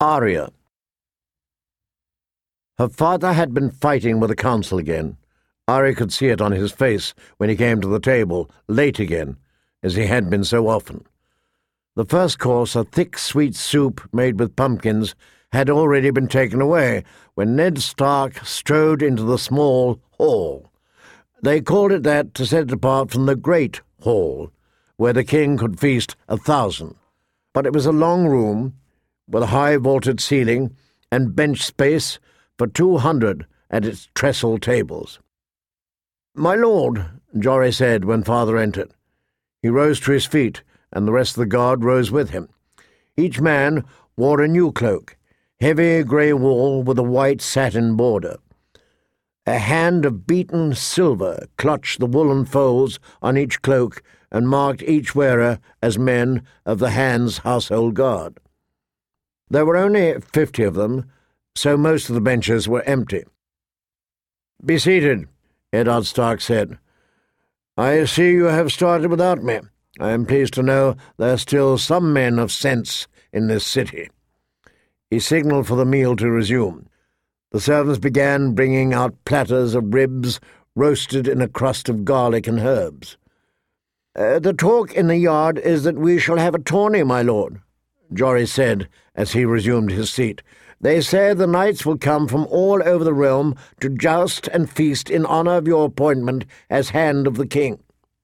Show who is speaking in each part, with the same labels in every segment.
Speaker 1: Arya. Her father had been fighting with the council again. Arya could see it on his face when he came to the table, late again, as he had been so often. The first course, a thick, sweet soup made with pumpkins, had already been taken away when Ned Stark strode into the small hall. They called it that to set it apart from the great hall, where the king could feast 1,000. But it was a long room, with a high vaulted ceiling and bench space for 200 at its trestle tables. "My lord," Jory said when father entered. He rose to his feet, and the rest of the guard rose with him. Each man wore a new cloak, heavy grey wool with a white satin border. A hand of beaten silver clutched the woolen folds on each cloak and marked each wearer as men of the Hand's household guard. There were only 50 of them, so most of the benches were empty. "Be seated," Eddard Stark said. "I see you have started without me. I am pleased to know there are still some men of sense in this city." He signalled for the meal to resume. The servants began bringing out platters of ribs roasted in a crust of garlic and herbs. "The talk in the yard is that we shall have a tourney, my lord," Jory said as he resumed his seat. "They say the knights will come from all over the realm to joust and feast in honour of your appointment as Hand of the King."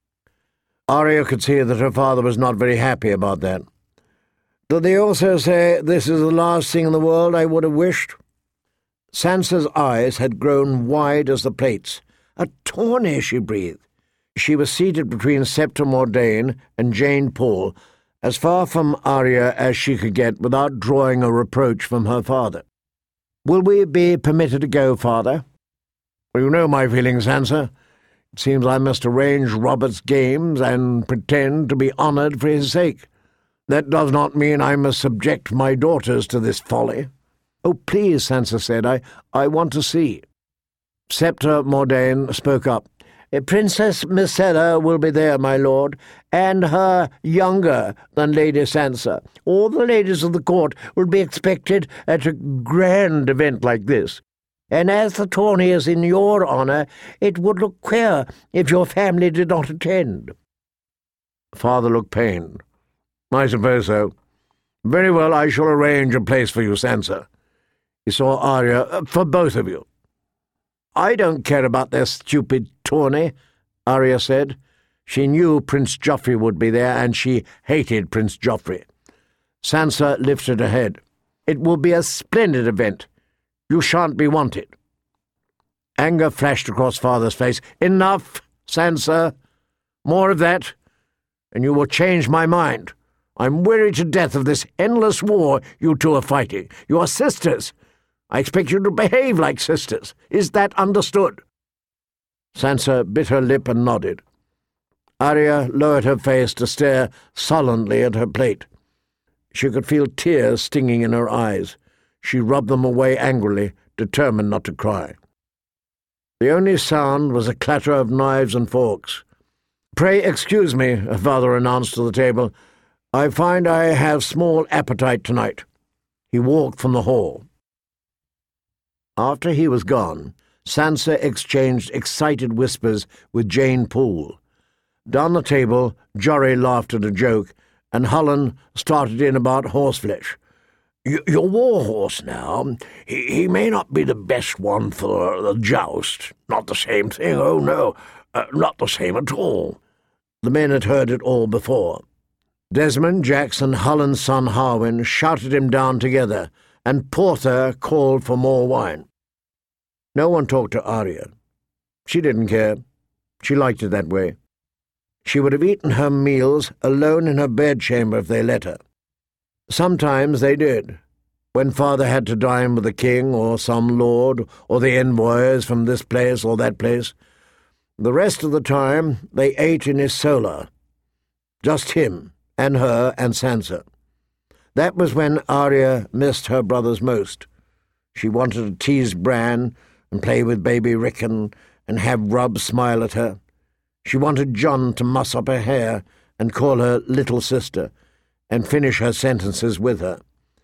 Speaker 1: Arya could see that her father was not very happy about that. "Do they also say this is the last thing in the world I would have wished?" Sansa's eyes had grown wide as the plates. "A tourney," she breathed. She was seated between Septa Mordane and Jane Paul, as far from Arya as she could get without drawing a reproach from her father. "Will we be permitted to go, father?" "You know my feelings, Sansa. It seems I must arrange Robert's games and pretend to be honoured for his sake. That does not mean I must subject my daughters to this folly." "Oh, please," Sansa said, I want to see." Septa Mordane spoke up. "Princess Myrcella will be there, my lord, and her younger than Lady Sansa. All the ladies of the court will be expected at a grand event like this. And as the tourney is in your honour, it would look queer if your family did not attend." Father looked pained. "I suppose so. Very well, I shall arrange a place for you, Sansa." He saw Arya. "For both of you." "I don't care about their stupid tourney," Arya said. She knew Prince Joffrey would be there, and she hated Prince Joffrey. Sansa lifted her head. "It will be a splendid event. You shan't be wanted." Anger flashed across father's face. "Enough, Sansa. More of that, and you will change my mind. I'm weary to death of this endless war you two are fighting. You are sisters. I expect you to behave like sisters. Is that understood?" Sansa bit her lip and nodded. Arya lowered her face to stare sullenly at her plate. She could feel tears stinging in her eyes. She rubbed them away angrily, determined not to cry. The only sound was a clatter of knives and forks. "Pray excuse me," her father announced to the table. "I find I have small appetite tonight." He walked from the hall. After he was gone, Sansa exchanged excited whispers with Jane Poole. Down the table, Jory laughed at a joke, and Hullen started in about horseflesh. "Your war horse now, he may not be the best one for the joust. Not the same thing, oh no, not the same at all." The men had heard it all before. Desmond, Jackson, Hullen's son Harwin shouted him down together, and Porter called for more wine. No one talked to Arya. She didn't care. She liked it that way. She would have eaten her meals alone in her bedchamber if they let her. Sometimes they did, when father had to dine with the king or some lord or the envoys from this place or that place. The rest of the time they ate in his solar. Just him and her and Sansa. That was when Arya missed her brothers most. She wanted to tease Bran and play with baby Rickon and have Robb smile at her. She wanted Jon to muss up her hair and call her little sister and finish her sentences with her.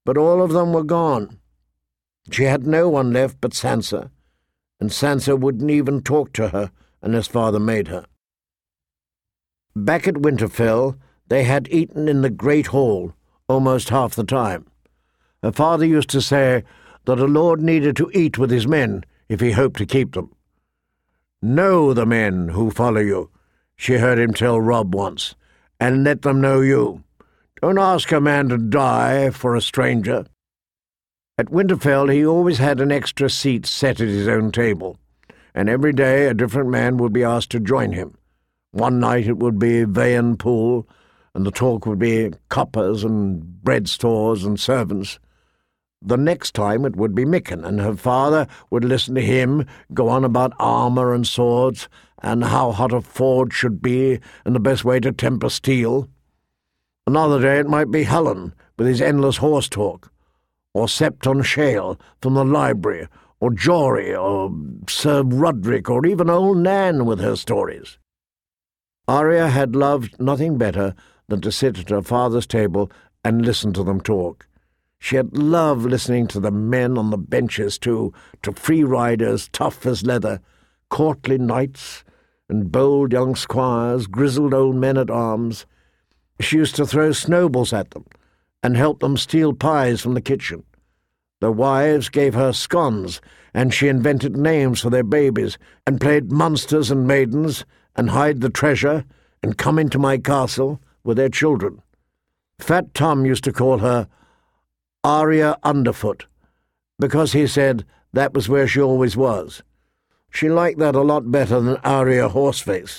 Speaker 1: but all of them were gone. She had no one left but Sansa, and Sansa wouldn't even talk to her unless father made her. Back at Winterfell, they had eaten in the Great Hall almost half the time. Her father used to say that a lord needed to eat with his men if he hoped to keep them. "Know the men who follow you," she heard him tell Robb once, "and let them know you. Don't ask a man to die for a stranger." At Winterfell he always had an extra seat set at his own table, and every day a different man would be asked to join him. One night it would be Vayan Poole, and the talk would be coppers and bread stores and servants. The next time it would be Mikken, and her father would listen to him go on about armour and swords, and how hot a forge should be, and the best way to temper steel. Another day it might be Helen, with his endless horse talk, or Septon Shale from the library, or Jory, or Sir Roderick, or even old Nan with her stories. Arya had loved nothing better than to sit at her father's table and listen to them talk. She had loved listening to the men on the benches, too, to free riders tough as leather, courtly knights, and bold young squires, grizzled old men-at-arms. She used to throw snowballs at them and help them steal pies from the kitchen. Their wives gave her scones, and she invented names for their babies, and played monsters and maidens, and hide the treasure, and come into my castle with their children. Fat Tom used to call her Arya Underfoot, because he said that was where she always was. She liked that a lot better than Arya Horseface.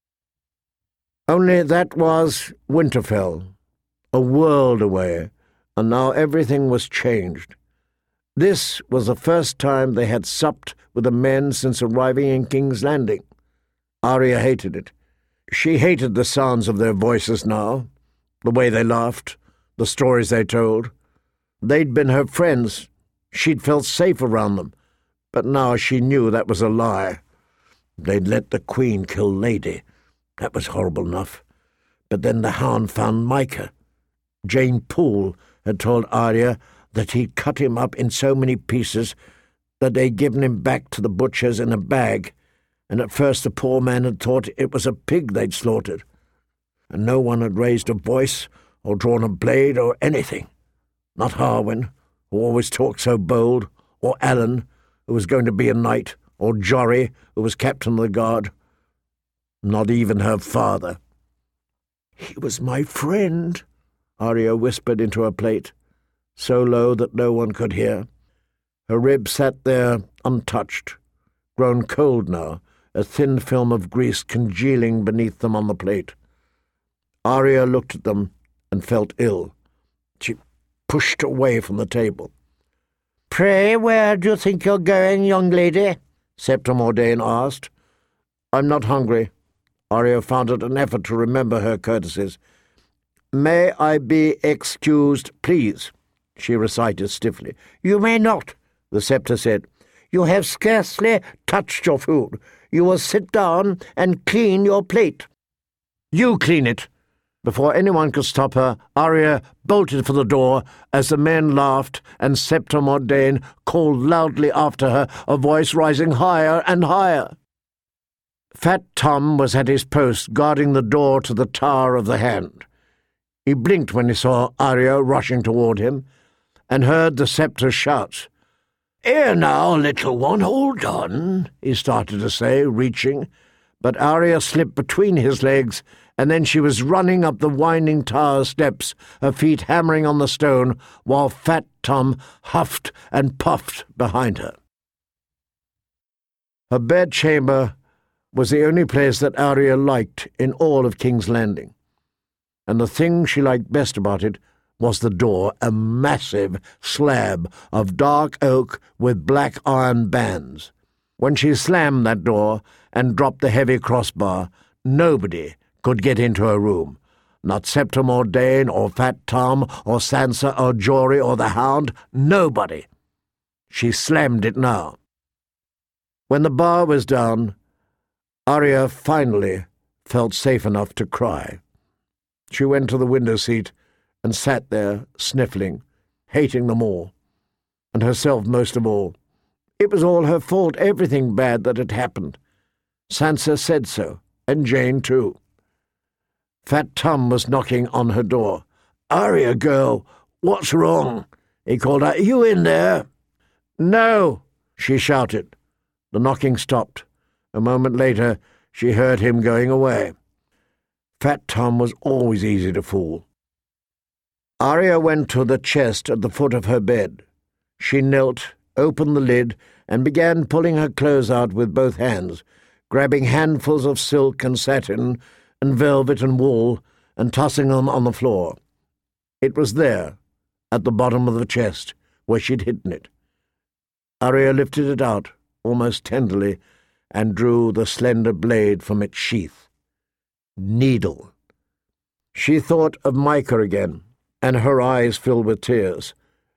Speaker 1: Only that was Winterfell, a world away, and now everything was changed. This was the first time they had supped with the men since arriving in King's Landing. Arya hated it. She hated the sounds of their voices now, the way they laughed, the stories they told. They'd been her friends. She'd felt safe around them. But now she knew that was a lie. They'd let the Queen kill Lady. That was horrible enough. But then the Hound found Micah. Jane Poole had told Arya that he'd cut him up in so many pieces that they'd given him back to the butchers in a bag, and at first the poor man had thought it was a pig they'd slaughtered, and no one had raised a voice or drawn a blade or anything. Not Harwin, who always talked so bold, or Alan, who was going to be a knight, or Jory, who was captain of the guard. Not even her father. "He was my friend," Arya whispered into her plate, so low that no one could hear. Her ribs sat there untouched, grown cold now, a thin film of grease congealing beneath them on the plate. Arya looked at them and felt ill. She pushed away from the table. "Pray, where do you think you're going, young lady?" Septon Mordane asked. "I'm not hungry." Arya found it an effort to remember her courtesies. "May I be excused, please?" she recited stiffly. "You may not," the Scepter said. "You have scarcely touched your food. You will sit down and clean your plate." "You clean it!" Before anyone could stop her, Arya bolted for the door as the men laughed and Septon Mordane called loudly after her, a voice rising higher and higher. Fat Tom was at his post guarding the door to the Tower of the Hand. He blinked when he saw Arya rushing toward him, and heard the Scepter's shouts. "Here now, little one, hold on," he started to say, reaching, but Arya slipped between his legs, and then she was running up the winding tower steps, her feet hammering on the stone, while Fat Tom huffed and puffed behind her. Her bedchamber was the only place that Arya liked in all of King's Landing, and the thing she liked best about it was the door, a massive slab of dark oak with black iron bands. When she slammed that door and dropped the heavy crossbar, nobody could get into her room. Not Septon Mordane or Fat Tom or Sansa or Jory or the Hound, nobody. She slammed it now. When the bar was down, Arya finally felt safe enough to cry. She went to the window seat and sat there, sniffling, hating them all, and herself most of all. It was all her fault, everything bad that had happened. Sansa said so, and Jane too. Fat Tom was knocking on her door. "Arya, girl, what's wrong?" he called out. "You in there?" "No," she shouted. The knocking stopped. A moment later, she heard him going away. Fat Tom was always easy to fool. Arya went to the chest at the foot of her bed. She knelt, opened the lid, and began pulling her clothes out with both hands, grabbing handfuls of silk and satin and velvet and wool and tossing them on the floor. It was there, at the bottom of the chest, where she'd hidden it. Arya lifted it out, almost tenderly, and drew the slender blade from its sheath. Needle. She thought of Micah again, and her eyes filled with tears.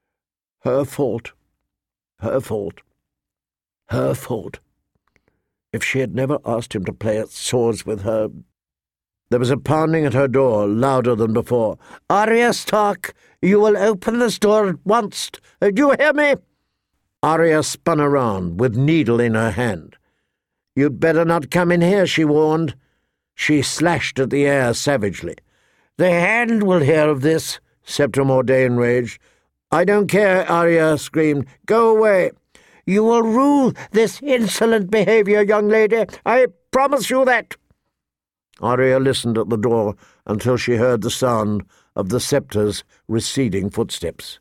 Speaker 1: Her fault. Her fault. Her fault. If she had never asked him to play at swords with her... There was a pounding at her door, louder than before. "Arya Stark, you will open this door at once. Do you hear me?" Arya spun around, with needle in her hand. "You'd better not come in here," she warned. She slashed at the air savagely. "The Hand will hear of this," Septa Mordane raged. "I don't care," Arya screamed. "Go away. You will rue this insolent behaviour, young lady. I promise you that." Arya listened at the door until she heard the sound of the Septa's receding footsteps.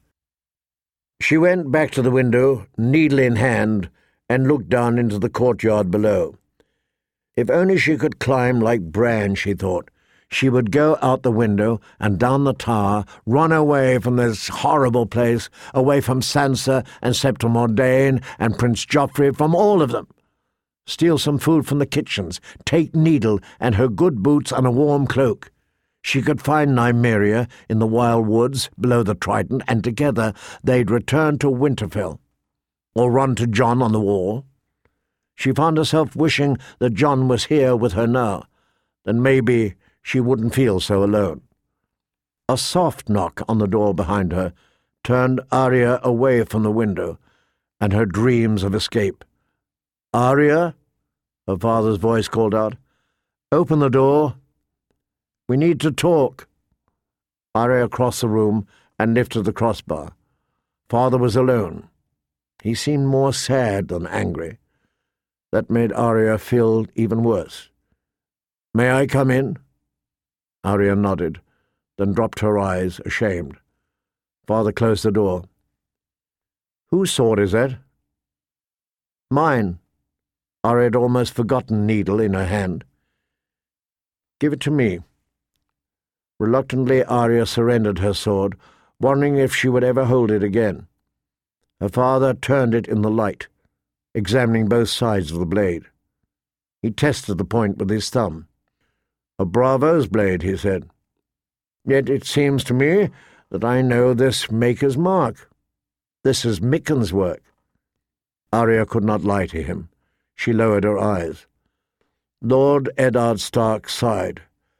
Speaker 1: She went back to the window, needle in hand, and looked down into the courtyard below. If only she could climb like Bran, she thought. She would go out the window and down the tower, run away from this horrible place, away from Sansa and Septa Mordane and Prince Joffrey, from all of them. Steal some food from the kitchens, take Needle and her good boots and a warm cloak. She could find Nymeria in the wild woods below the Trident, and together they'd return to Winterfell, or run to Jon on the wall. She found herself wishing that Jon was here with her now. Then maybe she wouldn't feel so alone. A soft knock on the door behind her turned Arya away from the window and her dreams of escape. "Arya," her father's voice called out. "Open the door. We need to talk." Arya crossed the room and lifted the crossbar. Father was alone. He seemed more sad than angry. That made Arya feel even worse. "May I come in?" Arya nodded, then dropped her eyes, ashamed. Father closed the door. "Whose sword is that?" "Mine." Arya had almost forgotten Needle in her hand. "Give it to me." Reluctantly, Arya surrendered her sword, wondering if she would ever hold it again. Her father turned it in the light, examining both sides of the blade. He tested the point with his thumb. "A bravo's blade," he said. "Yet it seems to me that I know this maker's mark. This is Micken's work." Arya could not lie to him. She lowered her eyes. Lord Eddard Stark sighed.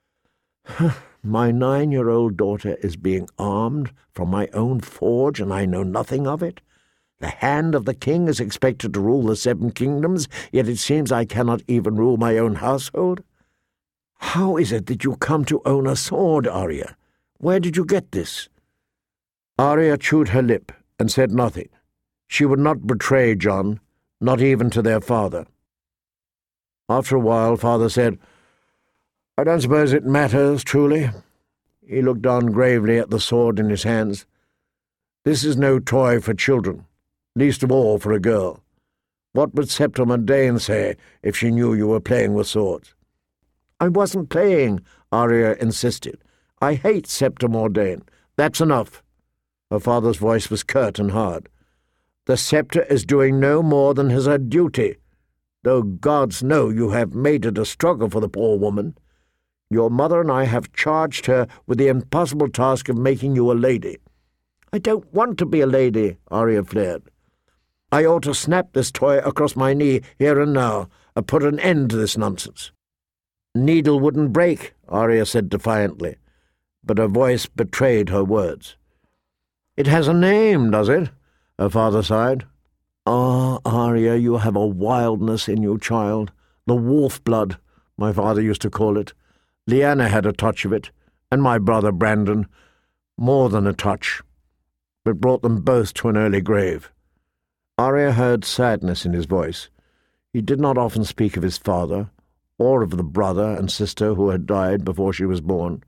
Speaker 1: "My 9-year-old daughter is being armed from my own forge, and I know nothing of it. The hand of the king is expected to rule the 7 kingdoms, yet it seems I cannot even rule my own household. How is it that you come to own a sword, Arya? Where did you get this?" Arya chewed her lip and said nothing. She would not betray Jon, not even to their father. After a while, Father said, "I don't suppose it matters, truly." He looked down gravely at the sword in his hands. "This is no toy for children, least of all for a girl. What would Septa Mordane say if she knew you were playing with swords?" "I wasn't playing," Arya insisted. "I hate Septa Mordane. That's enough." Her father's voice was curt and hard. "The sceptre is doing no more than is her duty, though gods know you have made it a struggle for the poor woman. Your mother and I have charged her with the impossible task of making you a lady." "I don't want to be a lady," Arya flared. "I ought to snap this toy across my knee here and now, and put an end to this nonsense." "Needle wouldn't break," Arya said defiantly, but her voice betrayed her words. It has a name, does it? Her father sighed. Ah, Arya, you have a wildness in you, child. The wolf blood, my father used to call it. Lyanna had a touch of it, and my brother Brandon. More than a touch. It brought them both to an early grave. Arya heard sadness in his voice. He did not often speak of his father, or of the brother and sister who had died before she was born.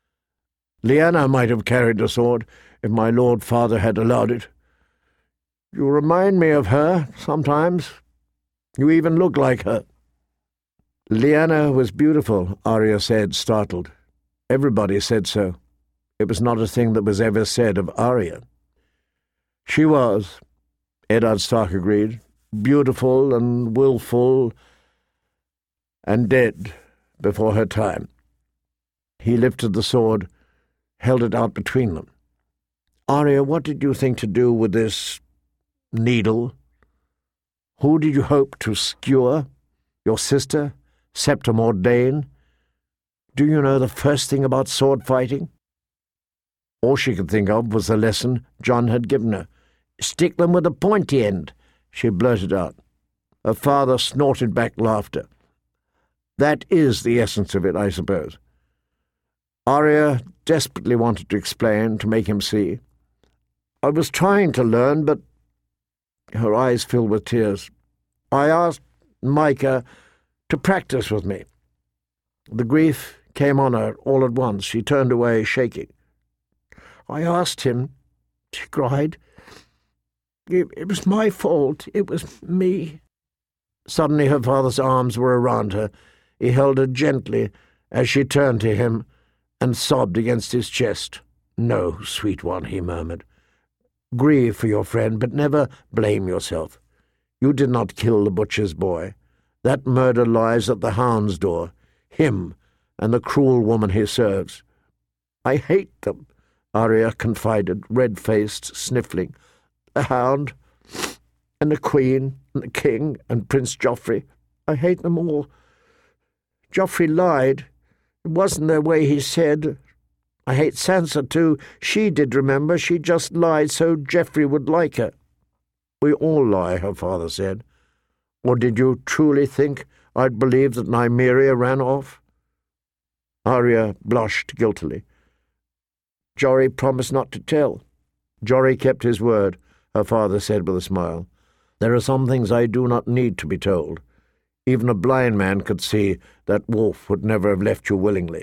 Speaker 1: Lyanna might have carried a sword if my lord father had allowed it. You remind me of her sometimes. You even look like her. Lyanna was beautiful, Arya said, startled. Everybody said so. It was not a thing that was ever said of Arya. She was, Eddard Stark agreed, beautiful and willful and dead before her time. He lifted the sword, held it out between them. Arya, what did you think to do with this needle? Who did you hope to skewer? Your sister, Septa Mordane? Do you know the first thing about sword fighting? All she could think of was the lesson Jon had given her. Stick them with a pointy end, she blurted out. Her father snorted back laughter. That is the essence of it, I suppose. Arya desperately wanted to explain, to make him see. I was trying to learn, but... Her eyes filled with tears. I asked Micah to practice with me. The grief came on her all at once. She turned away, shaking. I asked him, she cried. It was my fault. It was me. Suddenly her father's arms were around her. He held her gently as she turned to him and sobbed against his chest. No, sweet one, he murmured. Grieve for your friend, but never blame yourself. You did not kill the butcher's boy. That murder lies at the hound's door, him and the cruel woman he serves. I hate them, Arya confided, red-faced, sniffling. The hound, and the queen, and the king, and Prince Joffrey. I hate them all. Joffrey lied. It wasn't the way he said. I hate Sansa, too. She did remember. She just lied so Joffrey would like her. We all lie, her father said. Or did you truly think I'd believe that Nymeria ran off? Arya blushed guiltily. Jory promised not to tell. Jory kept his word, her father said with a smile. There are some things I do not need to be told. Even a blind man could see that wolf would never have left you willingly.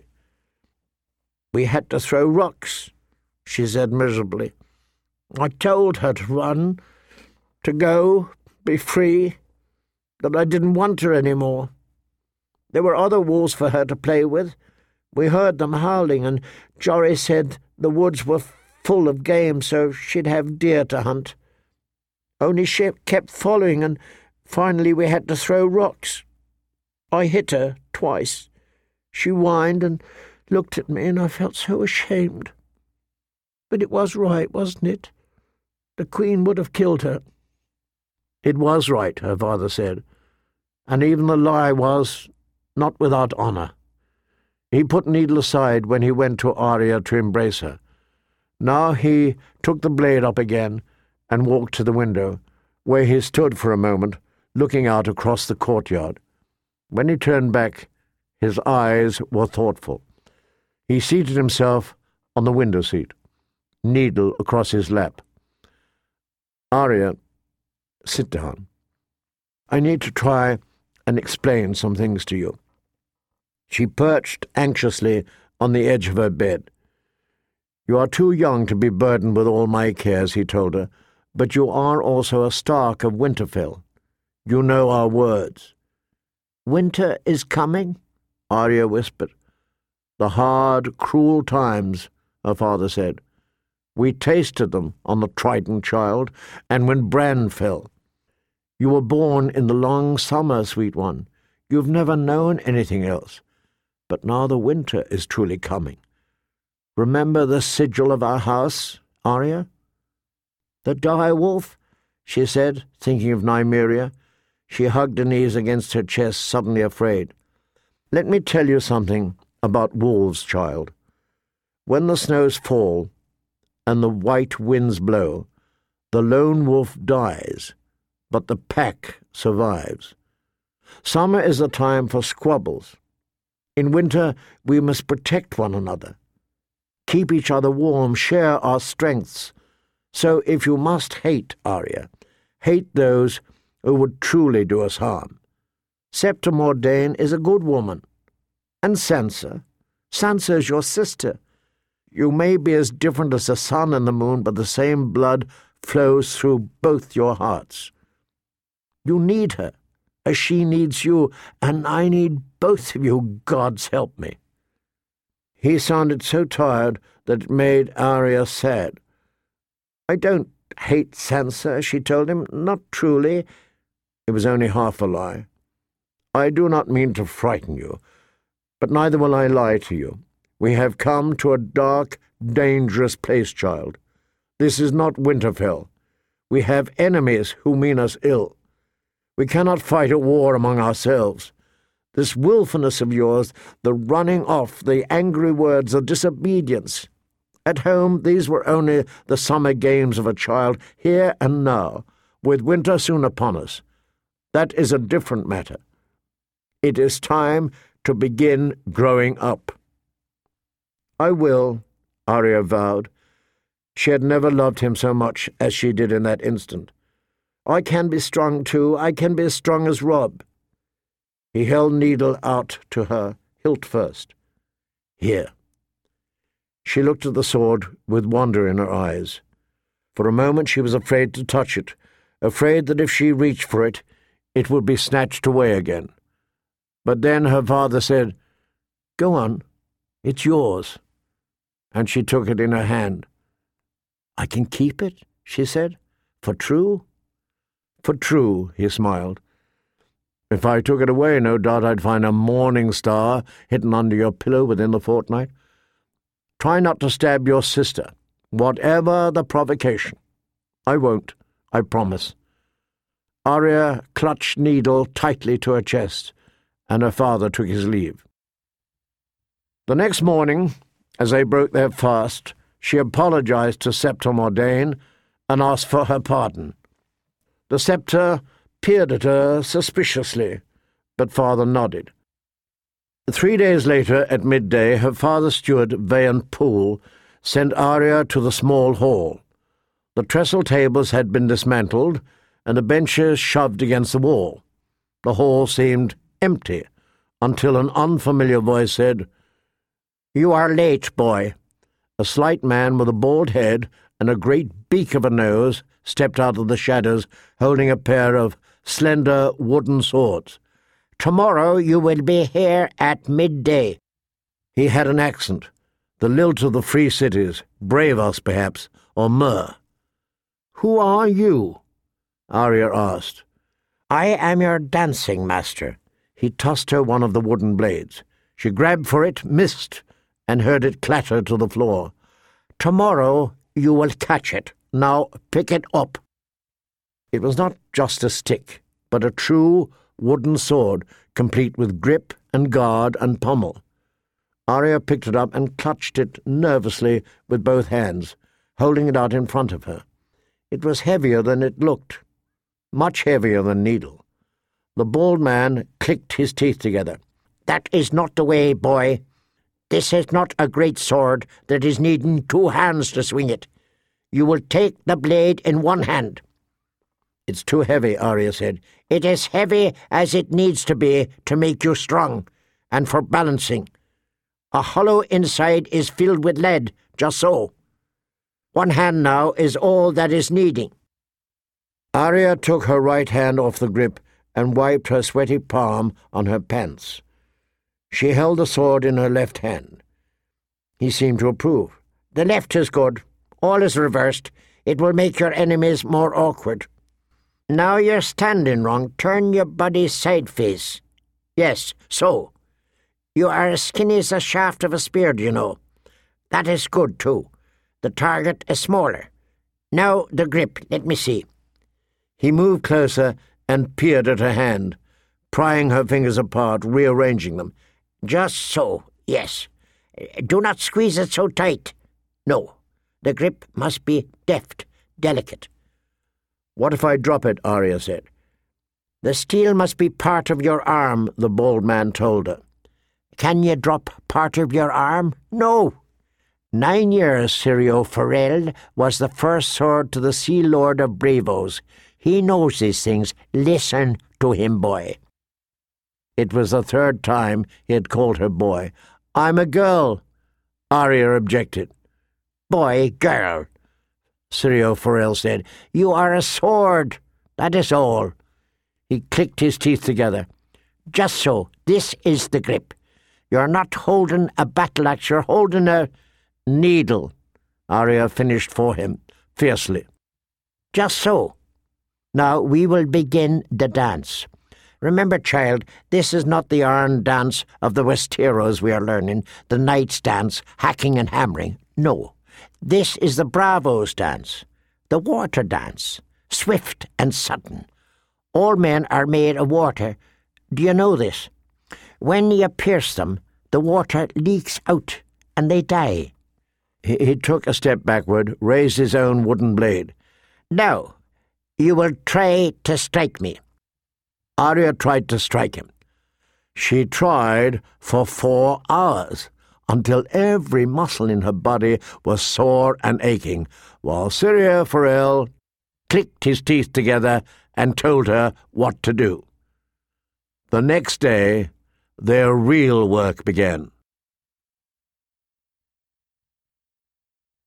Speaker 1: We had to throw rocks, she said miserably. I told her to run, to go, be free, that I didn't want her any more. There were other wolves for her to play with. We heard them howling, and Jory said the woods were full of game, so she'd have deer to hunt. Only she kept following, and finally we had to throw rocks. I hit her twice. She whined and looked at me, and I felt so ashamed. But it was right, wasn't it? The Queen would have killed her. It was right, her father said, and even the lie was not without honour. He put Needle aside when he went to Arya to embrace her. Now he took the blade up again and walked to the window, where he stood for a moment, looking out across the courtyard. When he turned back, his eyes were thoughtful. He seated himself on the window seat, Needle across his lap. Arya, sit down. I need to try and explain some things to you. She perched anxiously on the edge of her bed. You are too young to be burdened with all my cares, he told her, but you are also a Stark of Winterfell. You know our words. Winter is coming, Arya whispered. The hard, cruel times, her father said. We tasted them on the Triton child, and when Bran fell. You were born in the long summer, sweet one. You've never known anything else. But now the winter is truly coming. Remember the sigil of our house, Arya? The dire-wolf, she said, thinking of Nymeria. She hugged her knees against her chest, suddenly afraid. Let me tell you something about wolves, child. When the snows fall, and the white winds blow. The lone wolf dies, but the pack survives. Summer is a time for squabbles. In winter, we must protect one another, keep each other warm, share our strengths. So if you must hate, Arya, hate those who would truly do us harm. Septa Mordane is a good woman. And Sansa is your sister. You may be as different as the sun and the moon, but the same blood flows through both your hearts. You need her, as she needs you, and I need both of you, God's help me. He sounded so tired that it made Arya sad. I don't hate Sansa, she told him, not truly. It was only half a lie. I do not mean to frighten you, but neither will I lie to you. We have come to a dark, dangerous place, child. This is not Winterfell. We have enemies who mean us ill. We cannot fight a war among ourselves. This willfulness of yours, the running off, the angry words, the disobedience. At home, these were only the summer games of a child, here and now, with winter soon upon us. That is a different matter. It is time to begin growing up. I will, Arya vowed. She had never loved him so much as she did in that instant. I can be strong too. I can be as strong as Robb. He held Needle out to her, hilt first. Here. She looked at the sword with wonder in her eyes. For a moment she was afraid to touch it, afraid that if she reached for it, it would be snatched away again. But then her father said, "Go on, it's yours." And she took it in her hand. "I can keep it," she said, "for true?" "For true," he smiled. "If I took it away, no doubt I'd find a morning star hidden under your pillow within the fortnight. Try not to stab your sister, whatever the provocation. I won't, I promise." Arya clutched Needle tightly to her chest, and her father took his leave. The next morning, as they broke their fast, she apologized to Septa Mordane and asked for her pardon. The Septa peered at her suspiciously, but father nodded. 3 days later, at midday, her father's steward, Vayan Poole, sent Arya to the small hall. The trestle tables had been dismantled, and the benches shoved against the wall. The hall seemed empty, until an unfamiliar voice said, "You are late, boy." A slight man with a bald head and a great beak of a nose stepped out of the shadows, holding a pair of slender wooden swords. "Tomorrow you will be here at midday." He had an accent, the lilt of the free cities, Bravos perhaps, or Mur. "Who are you?" Arya asked. "I am your dancing master." He tossed her one of the wooden blades. She grabbed for it, missed, and heard it clatter to the floor. "Tomorrow you will catch it. Now pick it up." It was not just a stick, but a true wooden sword, complete with grip and guard and pommel. Arya picked it up and clutched it nervously with both hands, holding it out in front of her. It was heavier than it looked, much heavier than Needle. The bald man clicked his teeth together. "That is not the way, boy. This is not a great sword that is needing 2 hands to swing it. You will take the blade in 1 hand. "It's too heavy," Arya said. "It is heavy as it needs to be to make you strong, and for balancing. A hollow inside is filled with lead, just so. 1 hand now is all that is needing." Arya took her right hand off the grip and wiped her sweaty palm on her pants. She held the sword in her left hand. He seemed to approve. "The left is good. All is reversed. It will make your enemies more awkward. Now you're standing wrong. Turn your body side face. Yes, so. You are as skinny as the shaft of a spear, you know. That is good, too. The target is smaller. Now the grip, let me see." He moved closer and peered at her hand, prying her fingers apart, rearranging them. "Just so, yes. Do not squeeze it so tight. No,
Speaker 2: The grip must be deft, delicate.
Speaker 1: What if I drop it? Arya said.
Speaker 2: The steel must be part of your arm, the bald man told her. Can you drop part of your arm? No. 9 years Syrio Forel was the first sword to the Sea Lord of Bravos. He knows these things. Listen to him, boy.
Speaker 1: It was the third time he had called her boy. I'm a girl, Arya objected.
Speaker 2: Boy, girl,
Speaker 1: Syrio Forel said.
Speaker 2: You are a sword, that is all.
Speaker 1: He clicked his teeth together.
Speaker 2: Just so. This is the grip. You're not holding a battle axe, you're holding a
Speaker 1: needle, Arya finished for him, fiercely.
Speaker 2: Just so. Now we will begin the dance. Remember, child, this is not the Arn dance of the Westeros we are learning, the knight's dance, hacking and hammering. No. This is the Bravos dance, the water dance, swift and sudden. All men are made of water. Do you know this? When you pierce them, the water leaks out and they die.
Speaker 1: He took a step backward, raised his own wooden blade.
Speaker 2: Now, you will try to strike me.
Speaker 1: Arya tried to strike him. She tried for 4 hours, until every muscle in her body was sore and aching, while Syrio Forel clicked his teeth together and told her what to do. The next day, their real work began.